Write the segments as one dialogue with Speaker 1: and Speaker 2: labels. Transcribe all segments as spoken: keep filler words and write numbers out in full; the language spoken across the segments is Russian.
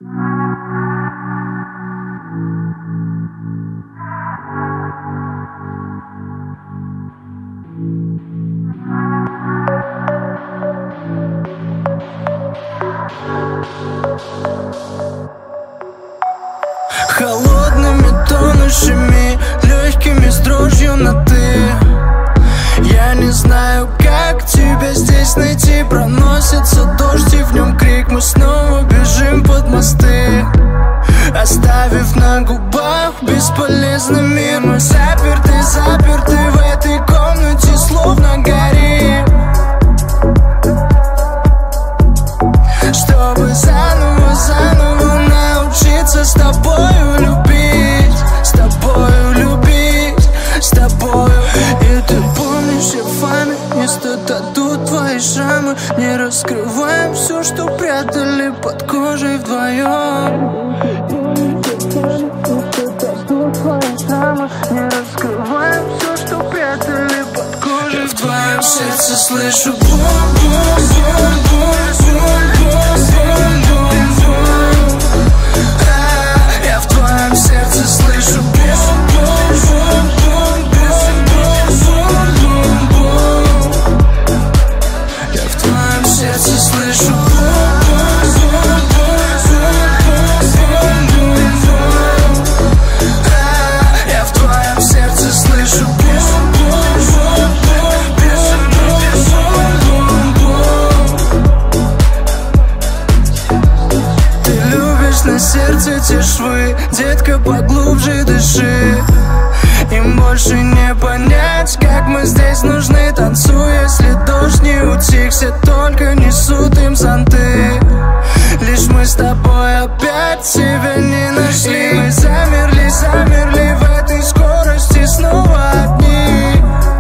Speaker 1: Холодными, тонущими, легкими, с дрожью на ты. Я не знаю, как тебя здесь найти. Проносится дождь и в нем крик. Мы снова бежим под мосты, оставив на губах бесполезный мир. Мы заперты, заперты в этой комнате, словно горим, чтобы заново, заново научиться с тобою любить, с тобою любить, с тобою. И ты помнишь все фаны, место тату, твои шрамы. Не раскрываем все, что прятали под кожей вдвоем. Не раскрываем все, что прятали под кожей вдвоем. В сердце слышу бум-бум-бум-бум-бум-бум-бум. Я в твоем сердце слышу бум-бум-бум-бум-бум-бум-бум. Я в твоем сердце слышу на сердце те швы, детка, поглубже дыши. Им больше не понять, как мы здесь нужны. Танцуй, если дождь не утих, все только несут им зонты. Лишь мы с тобой опять себя не нашли. Мы замерли, замерли в этой скорости, снова одни,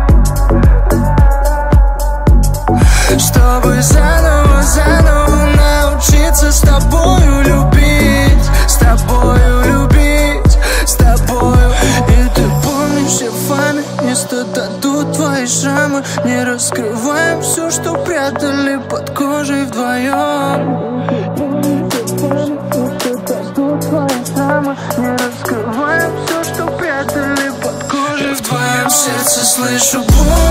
Speaker 1: чтобы заново, заново научиться с тобою любить, с тобою любить, с тобою. И ты помнишь все фаны, место тату, твои шрамы. Не раскрываем все, что прятали под кожей вдвоем. Не раскрываем все, что прятали под кожей. В твоем сердце слышу бум.